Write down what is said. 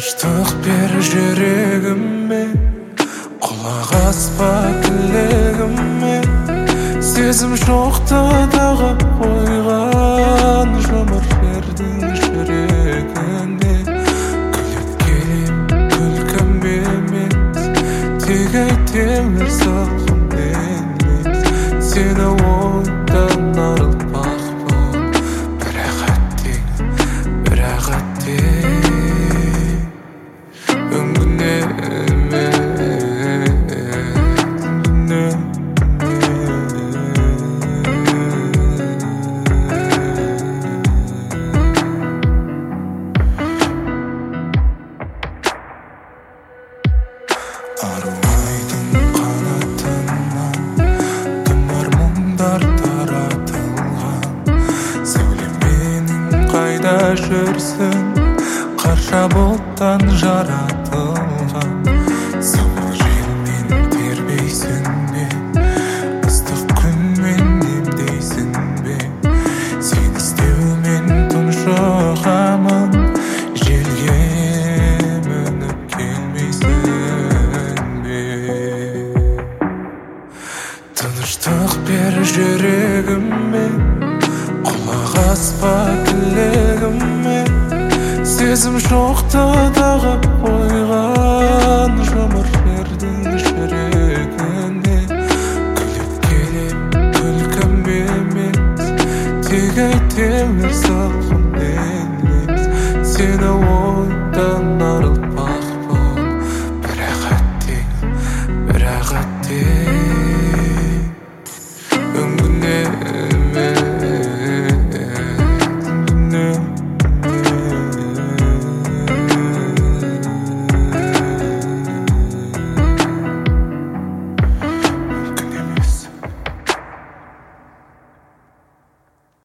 Тыныштық бер жүрегіме, құлақ аспа тілегіме. Сезім жоқты тағып қойған жұмыр жердің жүрегіне. Күліп келем күлкім емес, тек темір салқын емес. Сені ойдан арылтпақпын, бірақ әттең үңгіне ару айдың қанатынан тұмар мұңдар таратылған. Сәулем менің қайда жүрсің, қарша бұлттан жаратылған. Самал желмен тербейсің бе, ыстық күнмен демдейсің бе. Сен іздеумен тұншығамын, желге мініп келмейсің бе. Тыныштық бер жүрегіме, құлақ аспа тілегіме. Сезім жоқты тағып қойған жұмыр жердің жүрегіне. Күліп келем күлкім емес, тек темір салқын емес. Сені